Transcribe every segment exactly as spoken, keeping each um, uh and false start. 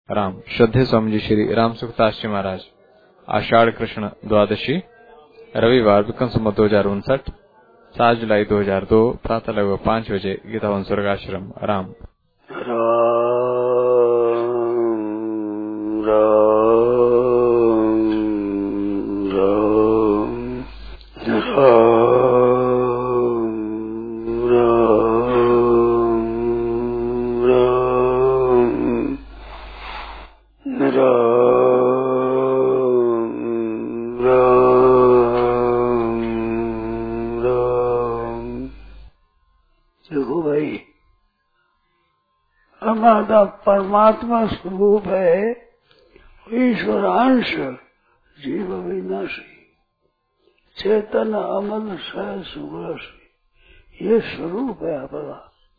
राम। श्रद्धेय स्वामी जी श्री राम सुखदास जी महाराज। आषाढ़ कृष्ण द्वादशी, रविवार, विक्रम संवत दो हजार उनसठ, सात जुलाई दो हजार दो, प्रातः लगभग पांच बजे, गीतावन स्वर्गाश्रम। राम राम राम हमारा परमात्मा स्वरूप है, ईश्वरांश, जीव विनाशी, चेतन अमल सह सुग्रासी, ये स्वरूप है हमारा।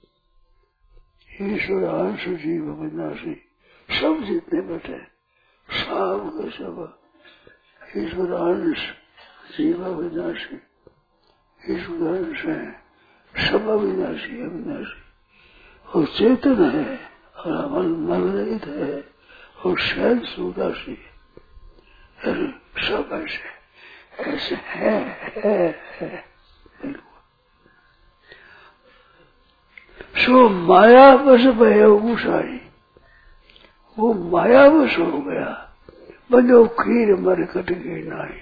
ईश्वरांश जीव विनाशी, सब जितने बैठे सब के सब ईश्वरांश जीव विनाशी, ईश्वरांश है, सब अविनाशी अविनाशी, और चेतन है और अमल मल रहित है और शैल सुदासी है। सब ऐसे ऐसे है, है, है बिल्कुल। सो माया बस भयसाई, वो माया बस हो गया, बनो खीर मर कट गई नाई।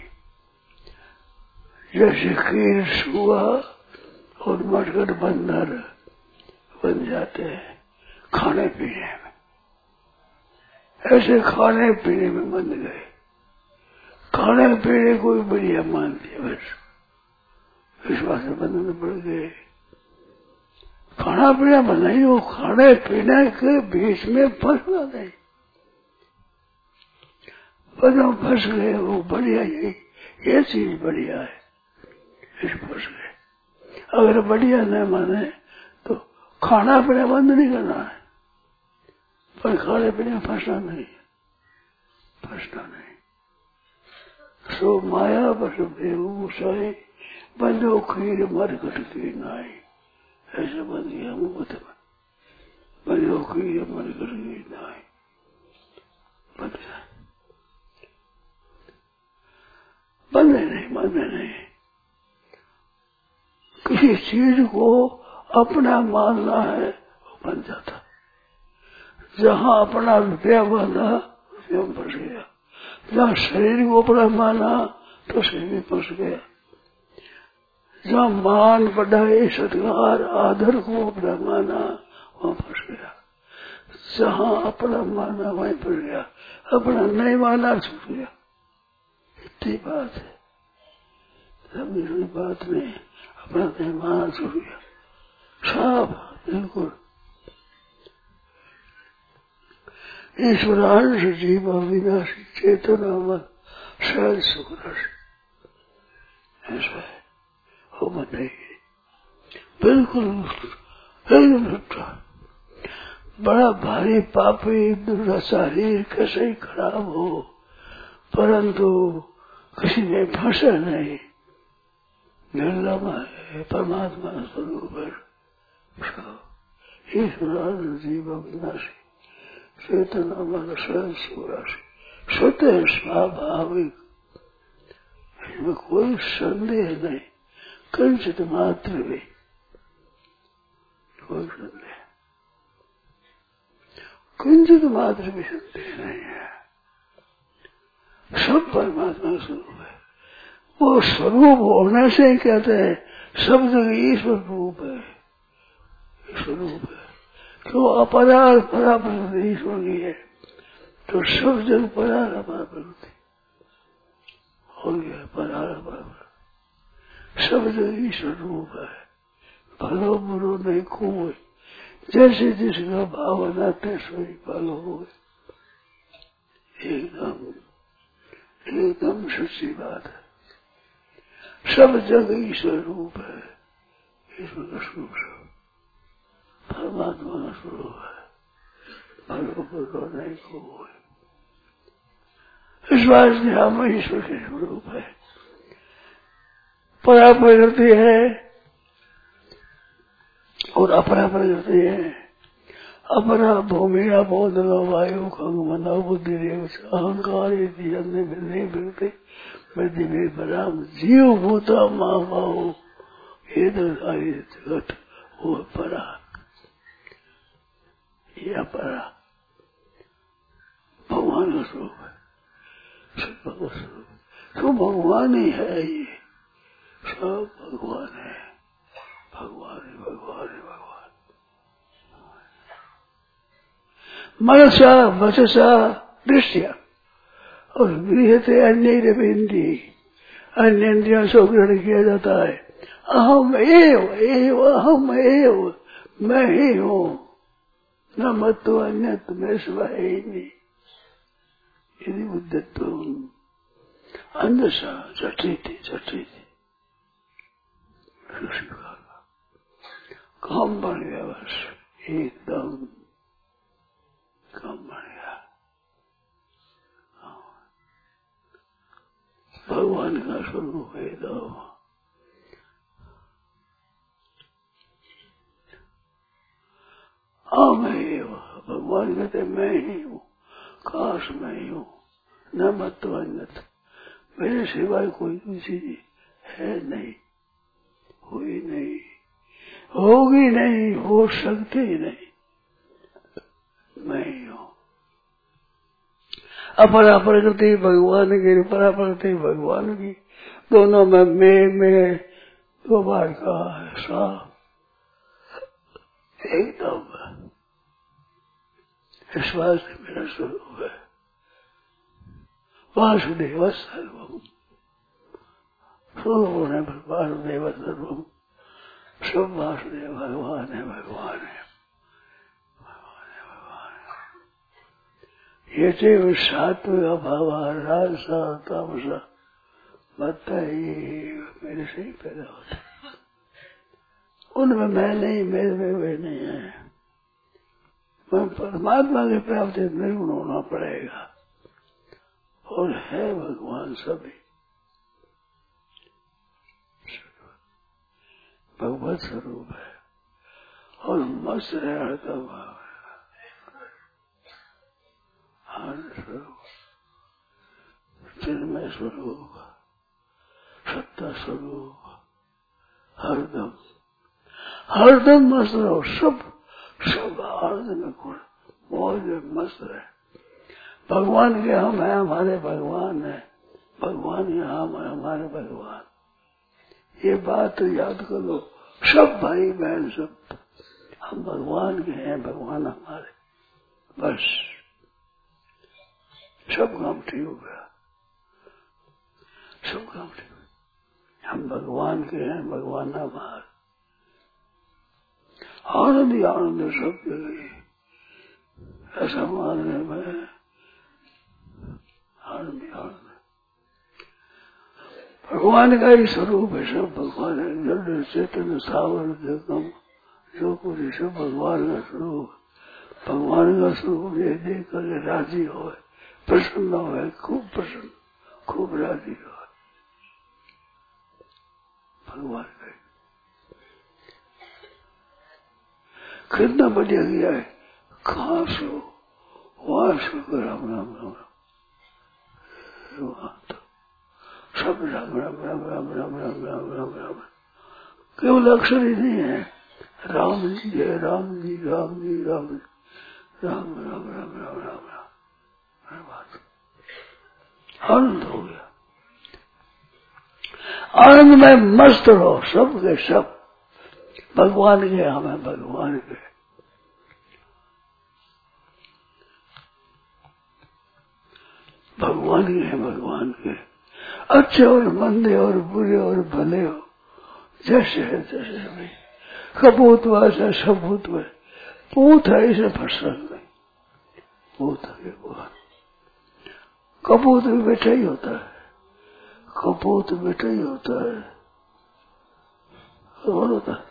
जैसे खीर सुआ और मरकट बंदर बन जाते हैं खाने पीने में, ऐसे खाने पीने में बन गए। खाने पीने को भी बढ़िया मानती है, बस विश्वास से बंधन पड़ गए। खाना पीना नहीं, वो खाने पीने के बीच में फंसना नहीं, बनो फंस गए। वो बढ़िया, यही ये चीज बढ़िया है, इस फंस गए। अगर बढ़िया न माने तो खाना पीना बंद नहीं करना है, पर खाने पीने फंसना नहीं, फंसना नहीं। सो माया बस बेगूसाई, बंदो खीर मर कट की नाई। ऐसे बन गया मुहूर्त में, बंदो खीर मर कट की नाई बन गया। बंदे नहीं, बंदे नहीं। किसी चीज को अपना मानना है, वो बन जाता। जहाँ अपना रुपया बांधा, रुपया फंस गया। जहाँ शरीर को अपना माना, तो शरीर फंस गया। जहाँ मान बढ़ाई सत्कार आदर को अपना माना, वहाँ फंस गया। जहाँ अपना माना वहीं फंस गया, अपना नहीं माना छूट गया। इतनी बात है, लंबी बात नहीं, अपना नहीं माना छूट गया, साफ बिल्कुल। ईश्वरांश जीव अविनाशी, चेतन अमल शैल सुग्रासी, ऐसा है। हो नहीं, बिल्कुल एकदम। बड़ा भारी पापी दुराचारी कैसे ही खराब हो, परंतु किसी में फंसे नहीं। निर्लम है, परमात्मा स्वरूप है। ईश्वरांश जीव अविनाशी, चेतन अमल शैल सुग्रासी, स्वतः स्वाभाविक, इसमें कोई संदेह नहीं, कंचित मात्र भी कोई संदेह, कंचित मात्र भी संदेह नहीं है। सब परमात्मा स्वरूप है। वो स्वरूप होने से कहते हैं सब जगह ईश्वर रूप है, स्वरूप है। क्यों अपराध परा प्रकृति ईश्वर की है, तो सब जग परार परा प्रकृति हो गया। परार परा सब जग ईश्वर रूप है। भलो बुरो नहीं कोई, जैसे जिसका भावना तैसो ही भलो हो गए। एकदम एकदम सच्ची बात है। सब जग ईश्वर रूप है, ईश्वर का स्वरूप परमात्मा का स्वरूप है। भलो बुरो नहीं कोई, इस बात से हम ईश्वर के स्वरूप है। परा प्रकृति है और अपरा प्रकृति है। अपरा भूमिया बोधलो वायु खंग मनो बुद्धि अहंकार नहीं बिगते वृद्धि में बराम जीव भूता माँ बाहु ये सारी जगत वो परा ये अपरा भगवान का स्वरूप है, सब भगवान स्वरूप तो भगवान ही है, ये सब भगवान है, भगवान है भगवान है भगवान। मनसा वचसा दृष्टिया और गृहते अन्य बिंदी अन्य इंद्रियों से ग्रहण किया जाता है। अहम एव एव अहम एव मैं ही हूँ, न मत तो अन्य तुम्हें सिवा है ही नहीं। यदि उद्यत अंधसा चटी थी चटी थी काम बन गया, बस एकदम काम बन गया। भगवान का स्वरूप है तो हाँ मैं ही हूँ। भगवान कहते मैं ही हूँ, काश मैं ही हूँ, न मत तो अन्यत मेरे सिवाय कोई चीज है नहीं, हुई नहीं, होगी नहीं, हो सकती ही नहीं, मैं ही हूँ। अपरा प्रकृति भगवान की, परा प्रकृति भगवान की, दोनों में मैं मैं दो बार का है साफ एकदम इस वास्ते मेरा स्वरूप है। वासुदेव सर्वम स्वरूप है, वासुदेव सर्वम सब वासुदेव भगवान है भगवान है भगवान है भगवान है। ये जो सात्विक अभाव राजसा तामसा बता ये मेरे से ही पैदा होता है, उनमें मैं नहीं, मेरे में वे नहीं है। मैं परमात्मा की प्राप्ति निर्गुण होना पड़ेगा और है भगवान सभी भगवत स्वरूप है और मस्त है, हरता भाव है, हर स्वरूप चिन्मय स्वरूप सत्ता स्वरूप हरदम हरदम मस्त रहो, सब सब आनंद में गुण मौज में मस्त रहे। भगवान के हम हैं, हमारे भगवान है, भगवान के हम हैं, हमारे भगवान। ये बात तो याद कर लो, सब भाई बहन सब हम भगवान के हैं, भगवान हमारे, बस सब काम ठीक हो गया, सब काम ठीक हो गया। हम भगवान के हैं, भगवान हमारे, आनंद ही आनंद सब जगह ऐसा मानने में आनंद ही आनंद। भगवान का ही स्वरूप है, सब भगवान है, जड़ चेतन सावर जगम जो कुछ सब भगवान का स्वरूप। भगवान का स्वरूप ये देख कर राजी हो, प्रसन्न हो, खूब प्रसन्न खूब राजी हो भगवान का। कितना बढ़िया किया है, कहाँ सो वहां सो राम राम राम राम, तो सब राम राम राम राम राम राम राम राम राम, केवल अक्षर ही नहीं है, राम जी है, राम जी राम जी राम राम राम राम राम राम राम बात आनंद हो गया। आनंद में मस्त रहो, सब के सब भगवान के, हमें भगवान के। भगवान के हैं, भगवान के, अच्छे और मंदे और बुरे और भले हो, जैसे है तैसे भाई। कपूत वासा सबूत में पूत है, इसे फर्सन नहीं, पूत है भगवान। कपूत भी बेटा ही होता है, कपूत बेटा ही होता है, और होता है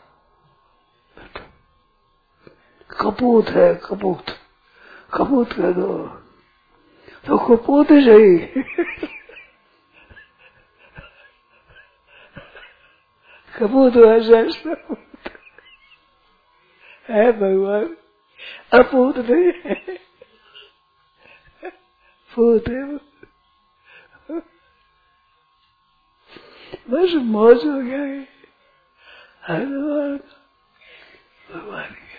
कपूत है, कपूत कपूत कह दो तो कपूत ही सही कपूत ऐसा है भगवान, अपूत नहीं है, पूत है। बस मौज हो गया है भगवान भगवान के।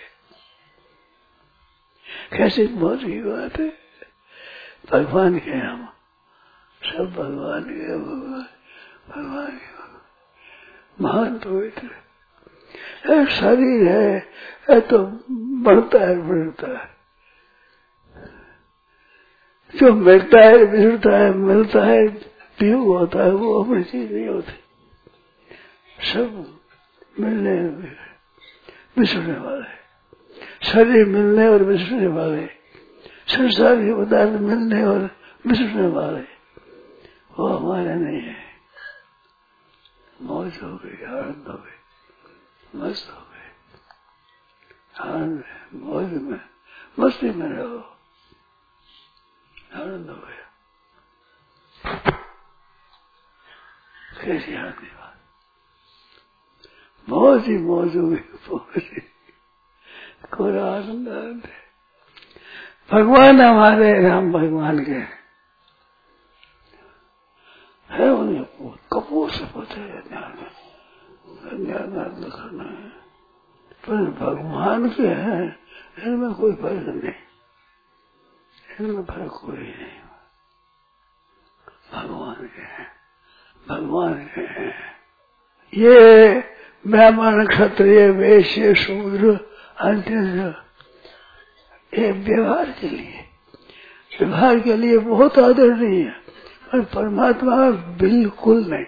कैसे मौज की बात है, भगवान के हम सब भगवान के भगवान भगवान के महान पवित्र शरीर है, है तो बढ़ता है बढ़ता है, जो मिलता है बिछड़ता है, मिलता है वियोग होता है, वो अपनी चीज नहीं होती। सब मिलने बिछड़ने वाले, शरीर मिलने और बिछड़ने वाले, संसार के पदार्थ मिलने और बिछड़ने वाले, वो हमारे नहीं है। मौज हो गई, आनंद हो गई, मस्त हो गए, आनंद में, मौज में, मस्ती में रहो, आनंद हो गया। कैसी आनंद की बात, मौज ही मौज हो गई, मौज ही कोरा आनंद आनंद है। भगवान हमारे, राम भगवान के है, उन्हें कपूर से पता है ज्ञान ज्ञान करना है, पर भगवान के हैं, इनमें कोई फर्क नहीं, इनमें फर्क कोई नहीं। भगवान के हैं, भगवान के हैं। ये ब्राह्मण क्षत्रिय वैश्य शूद्र अन्य, ये व्यवहार के लिए, व्यवहार के लिए बहुत आदर नहीं है, पर परमात्मा बिल्कुल नहीं।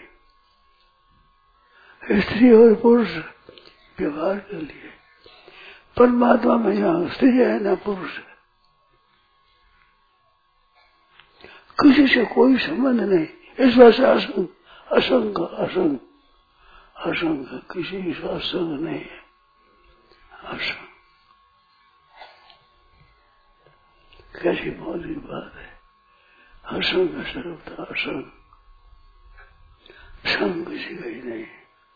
स्त्री और पुरुष व्यवहार के लिए, परमात्मा में यहाँ स्त्री है ना पुरुष है, किसी से कोई संबंध नहीं। इस वजह से असंग असंग असंग असंग किसी से असंग नहीं है, असंग। कैसी मौज की बात है, असंग सर्वथा असंग, संग किसी का ही नहीं,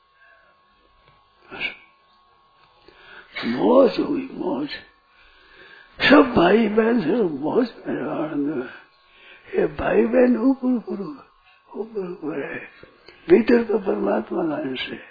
मौज हुई मौज, सब भाई बहन से मौज में आनंद में। ये भाई बहन ऊपर ऊपर ऊपर ऊपर है, भीतर तो परमात्मा का अंश है।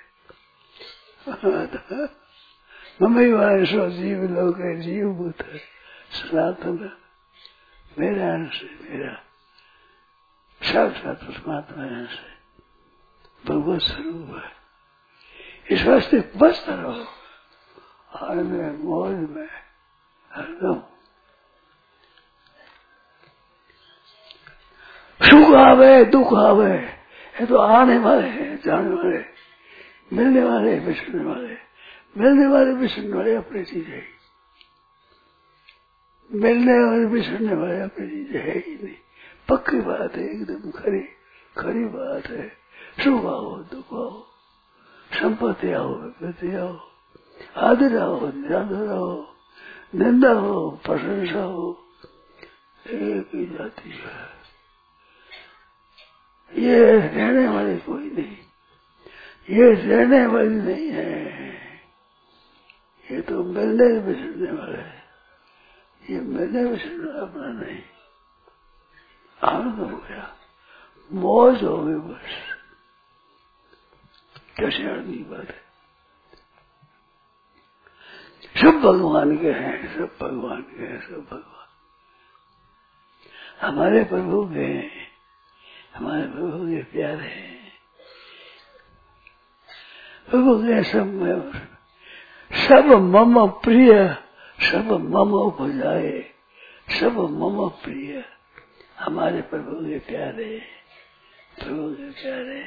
मम्मी वाले जीव लोग है, जीव भूत है, सनातन मेरा अंश है, मेरा साक्षात परमात्मा अंश है, भगवत स्वरूप है। इस वास्ते बसता रहो आनंद में, मौज में, हरदम। सुख आवे दुख आवे, ये तो आने वाले हैं, जाने वाले, मिलने वाले, बिछड़ने वाले, मिलने वाले बिछड़ने वाले अपनी चीज है, मिलने वाले बिछड़ने वाले अपनी चीज है ही नहीं। पक्की बात है, एकदम खरी खरी बात है। सुख आओ दुख आओ, संपत्ति आओ विपत्ति आओ, आदर आओ निरादर आओ, निंदा हो प्रशंसा हो, एक ही जाती है। ये रहने वाली कोई नहीं, ये रहने वाली नहीं है, ये तो मिलने बिछड़ने वाले है, ये मिलने बिछड़ने अपना नहीं। आनंद हो गया, मौज हो गई, बस कैसे आनंद की बात है। सब भगवान के हैं, सब भगवान के हैं, सब भगवान हमारे प्रभु के हैं, हमारे प्रभु के प्यारे हैं, प्रभु के सब सब मम प्रिय, सब मम उपजाए, सब मम प्रिय, हमारे प्रभु के प्यारे, प्रभु के प्यारे।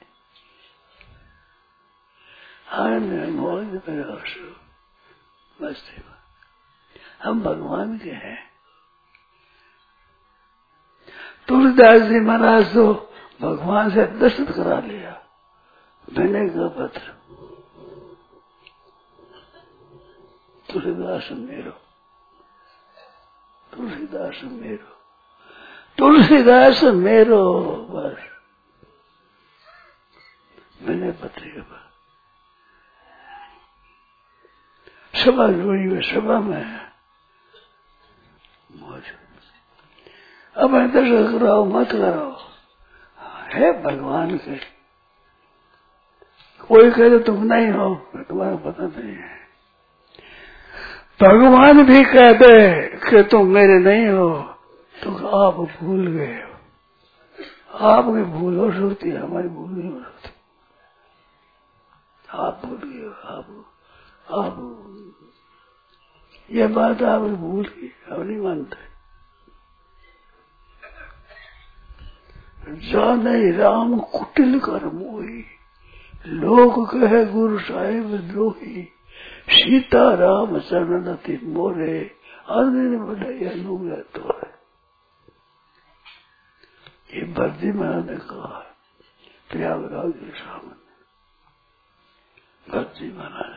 आनंद मौज में रहो, मस्ती में, हम भगवान के हैं। तुलसीदास जी महाराज तो भगवान से दर्शन करा लिया, विनय का पत्र, तुलसीदास मेरो, तुलसीदास मेरो, तुलसीदास मेरो, बस विनय पत्र के बाद सभा जोड़ी हुई, सभा में मौज। अब दर्शन कराओ मत कराओ, है भगवान के। कोई कहे तुम नहीं हो, तुम्हारा पता नहीं है। भगवान भी कहते कि तुम मेरे नहीं हो, तो आप भूल गए हो। आपकी भूल हो सकती है, हमारी भूल नहीं हो सकती। आप भूल गए हो, आप आप ये बात आपने भूल की, अब नहीं मानते। जाने राम कुटिल कर मोही, लोग कहे गुरु साहिब द्रोही। सीता राम शरणति मोरे, अर्जुन बढ़ाई अनुग्रह तो है। ये भरती महाराज ने कहा प्रयागराज के सामने। भरती महाराज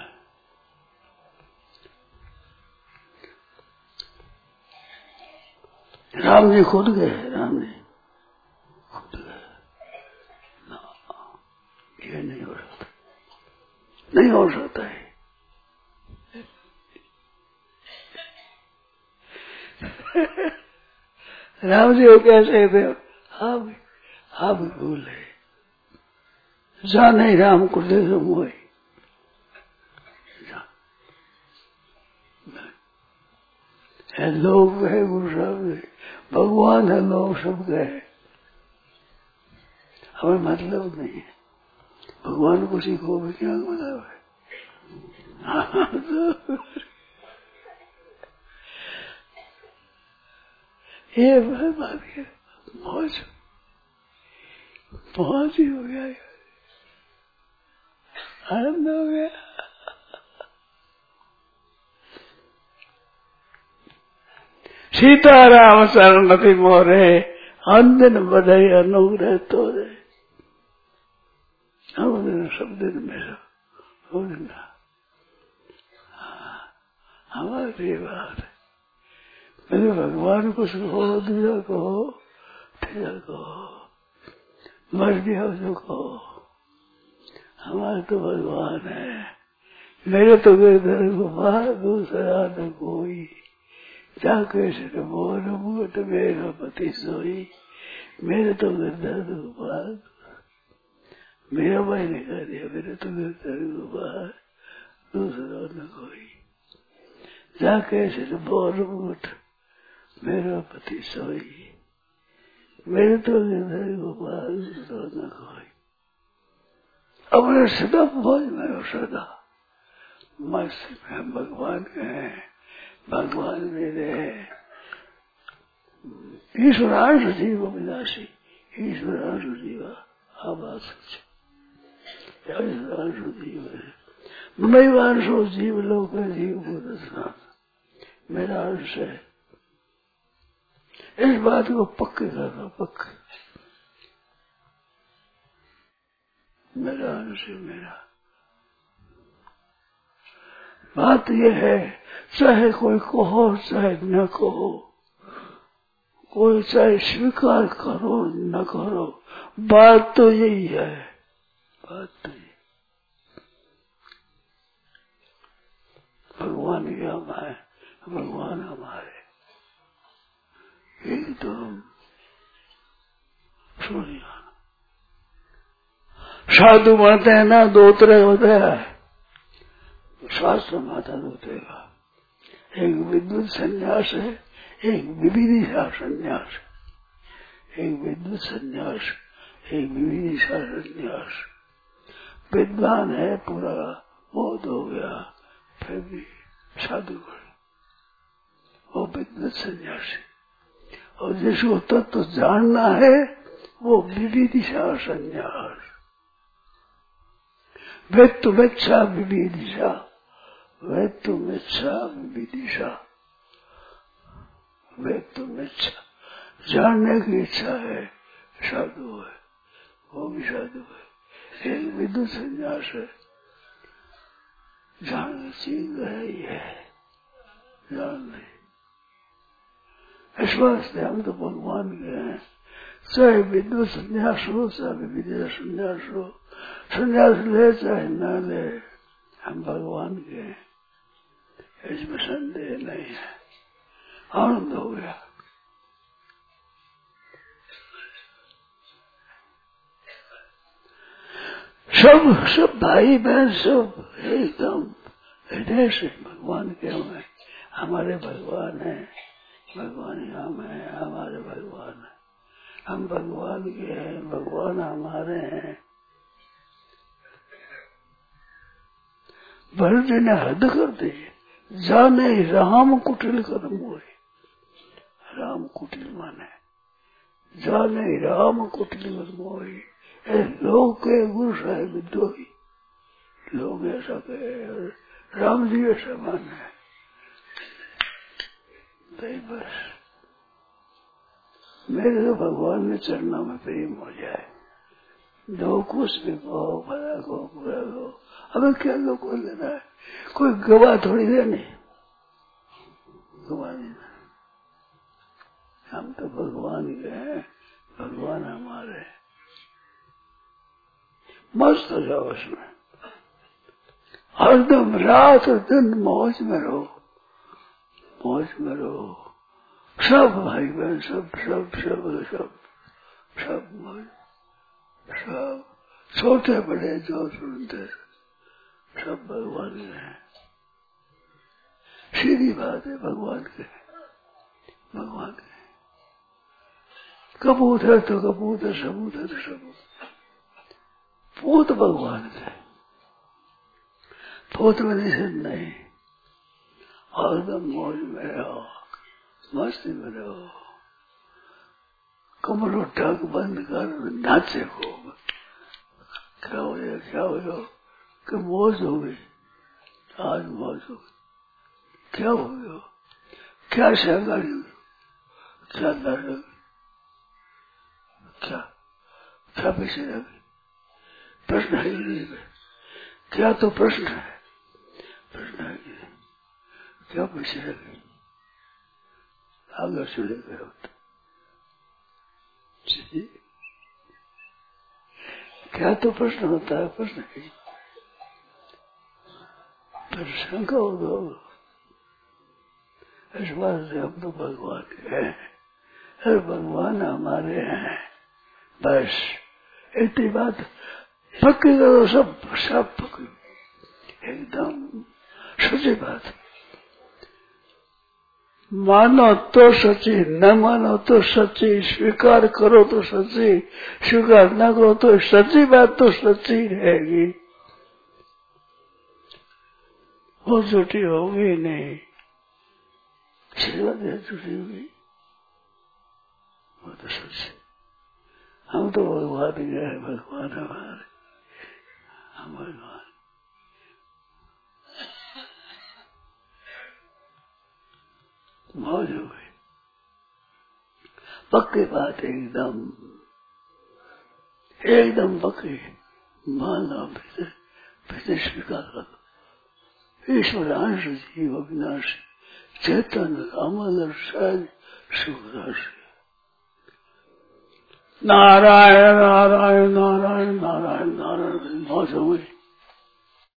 राम जी खुद गए, राम जी खुद गए ना, ये नहीं हो सकता, नहीं हो सकता है। राम जी को कह सकते हो, आप आप भूल है। जा नहीं राम को दे दो मोह, है लोग है गुरु साहब, भगवान है, लोग सब गए, हमें मतलब नहीं है। भगवान को सीखो भी क्या मतलब है। ये बात है, मौज मौज ही हो गया, आनंद हो गया। सीताराम शरणति मोरे, अंदन बढ़ाई अनुग्रह तोरे। हम सब दिन मेरा हो ना, हमारी बात है। मेरे भगवान को कहो, दूसरा कहो, तेरा कहो, मर गया जो कहो, हमारे तो भगवान है। मेरे तो गिरधर गोपाल, दूसरा न कोई। जाके सिर मोर मुट मेरा पति सोई। मेरे तो गिरधर गोपाल, मेरा भाई ने कह दिया, मेरे तो गिरधर गोपाल, दूसरा न कोई। जाके सिर मोर मुट मेरा पति सोई। मेरे तो गिरधर गोपाल, दूसरा न कोई। अपने सदा मौज में हो, सदा मस्त में भगवान के हैं, भगवान मेरे है। ईश्वरांश जीव विनाशी, ईश्वरांश जीव आवास, ईश्वरांश जीव है। मैवांशो जीव लोक जीव को मेरा अंश है। इस बात को पक्के करना, पक्के मेरा अंश है, मेरा। बात यह है, चाहे कोई कहो चाहे न कहो, कोई चाहे स्वीकार करो न करो, बात तो यही है, बात तो यही। भगवान ही हमारे, भगवान हमारे, यही तो हम सुनिए। साधु मानते हैं ना, दो तरह होते हैं शास्त्र माता होते का। एक विद्युत संन्यास है, एक विविधिशा संन्यास। एक विद्युत संन्यास, एक विविधिशा संन्यास। विद्वान है, पूरा बोध हो गया, फिर भी साधु बने, वो विद्युत संन्यास है। और जिसको तत्व तो जानना है, वो विविधिशा संन्यास। वेत्तुमेच्छा विविधिशा, वेत्तुमेच्छा विविधिशा, वेत्तुमेच्छा जानने की इच्छा है, साधु है, वो भी साधु है। एक विद्युत संन्यास है, जानने चीज है, ये जान नहीं। इस वास्ते हम तो भगवान के हैं, चाहे विद्युत संन्यास हो, चाहे विविध संन्यास हो, संन्यास ले चाहे न ले, हम भगवान के हैं, इसमें संदेह नहीं है। आनंद हो गया। सब सब भाई बहन सब एकदम हृदय से भगवान के हमें, हमारे भगवान है, भगवान हम है, हमारे भगवान है, हम भगवान के हैं, भगवान हमारे हैं। भरत जी ने हद कर दी, जाने राम कुटिल कर्म हुए। राम कुटिल माने जाने राम कुटिल कर्म हुए। लोग के गुरु साहिब विद्रोही लोग ऐसा कहे, राम जी ऐसा माने। बस मेरे तो भगवान ने चरणों में प्रेम हो जाए, जो कुछ भी कहो, भला को बुरा को, हमें क्या लोग को लेना है, कोई गवाह थोड़ी देनी, गवाह देना। हम तो भगवान के हैं, भगवान हमारे। मस्त हो जाओ उसमें, हरदम रात और दिन मौज में रहो, मौज में रहो। सब भाई बहन सब सब सब सब सब मौज, सब छोटे बड़े जो सुनते सब भगवान के हैं। सीधी बात है, भगवान के भगवान के। कबूत है तो कबूत है, सबूत है तो सबूत, पूत भगवान के, पूत में निषेध नहीं। एकदम मौज में रहो, मस्ती में रहो, कमरों ढक बंद कर नाचे खूब। क्या हो गया क्या हो गया कि मौज हो गई, आज मौज हो गई। क्या हो गया, क्या शहगारी हुई, क्या लड़, क्या क्या पीछे रह गई, प्रश्न है नहीं। क्या तो प्रश्न है, प्रश्न है नहीं, क्या पीछे रह गई, आगे चले गए होते। क्या तो प्रश्न होता है, प्रश्न है पर शंका होगा। इस बात से हम तो भगवान के हैं, हर भगवान हमारे हैं। बस इतनी बात पक्की करो, सब सब पक्की, एकदम सच्ची बात। मानो तो सच्ची, न मानो तो सच्ची, स्वीकार करो तो सच्ची, स्वीकार न करो तो सच्ची बात तो सच्ची रहेगी, वो झूठी होगी नहीं। सेवा दे झूठी होगी, वो तो सच्ची। हम तो भगवान के हैं, भगवान हमारे, हम भगवान। मौज हो गई, पक्की बात एकदम, एकदम पक्की। मानना फिर फिर स्वीकार करो। ईश्वर अंश जीव अविनाशी, चेतन अमल सहज सुखराशि। नारायण नारायण नारायण नारायण नारायण। मौज हो गई।